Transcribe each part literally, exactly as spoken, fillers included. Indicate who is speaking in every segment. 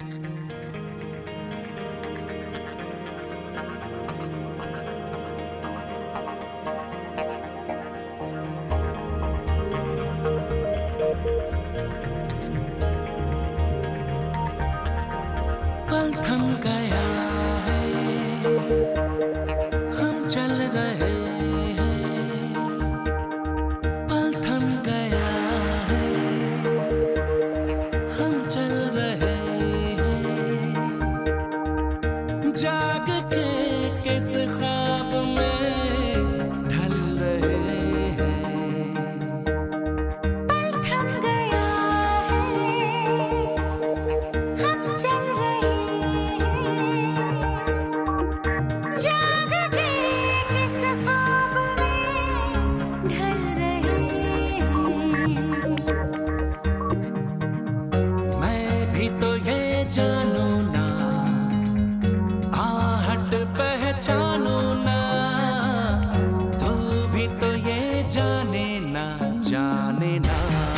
Speaker 1: पल थम गया है, हम चल रहे हैं। पल थम गया है, हम चल रहे हैं। जाग के किस ख्वाब में ढल रहे हैं।
Speaker 2: पल थम गया है, हम चल रहे
Speaker 1: जानो ना, आहट पहचानो ना, तू भी तो ये जाने ना, जाने ना।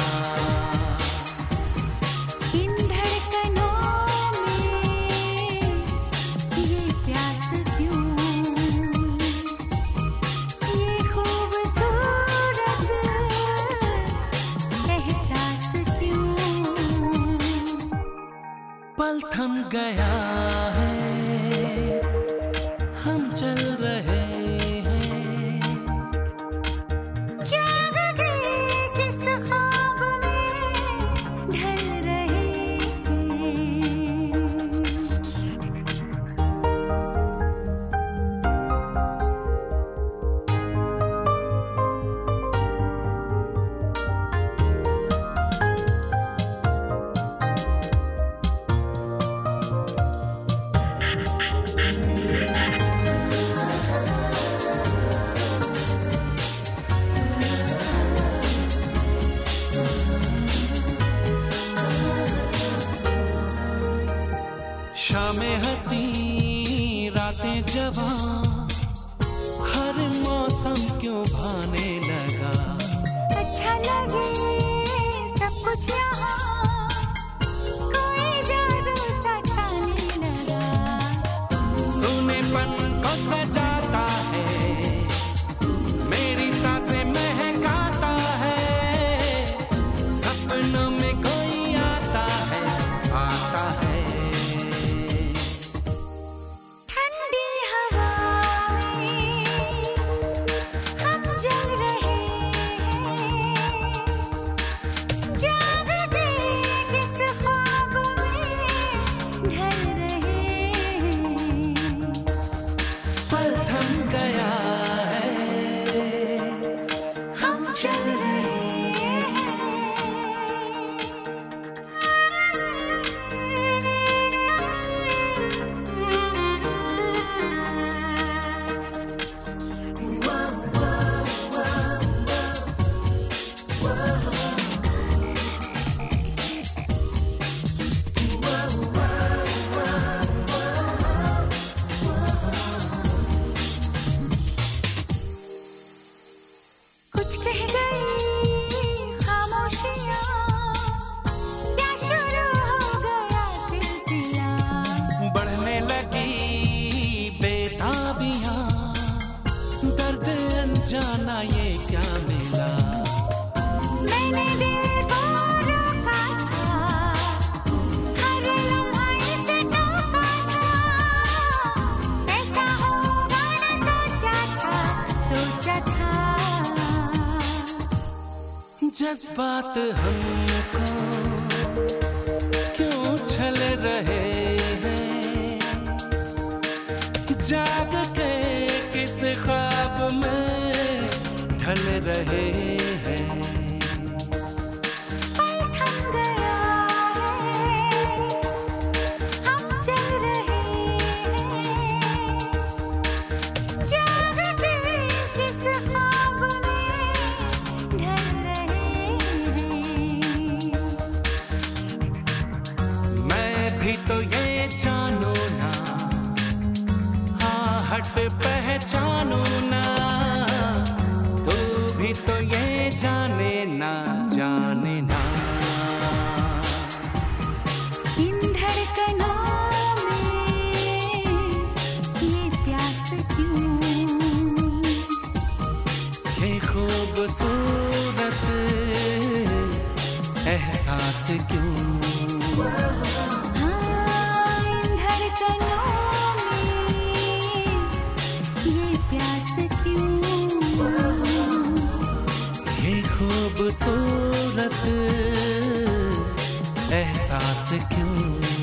Speaker 2: इन धड़कनों में ये प्यास क्यों, ये खूबसूरत एहसास क्यों।
Speaker 1: पल थम गया है, हम चल रहे हैं।
Speaker 2: जाग गए किस ख्वाब में ढल रहे हैं।
Speaker 1: शामें हंसी रातें जवां, हर मौसम क्यों भाने लगा।
Speaker 2: अच्छा लगे सब कुछ यहाँ, कोई जादू सा छाने लगा।
Speaker 1: सूनेपन को सजाता है, मेरी सांसें महकाता है। सपनों में कोई आता है, आता है। जाना ये क्या मिला,
Speaker 2: मैंने दिल को रोका था, हर लम्हा इसे टोका था। ऐसा होगा न सोचा था, सोचा था।
Speaker 1: जज्बात हमको क्यों छल रहे हैं। जाग के किस ख्वाब में ढल रहे हैं।
Speaker 2: पल थम गया है, हम चल रहे हैं। जाग के किस ख्वाब में ढल रहे हैं।
Speaker 1: मैं भी तो ये जानू ना, हाँ एहसास क्यों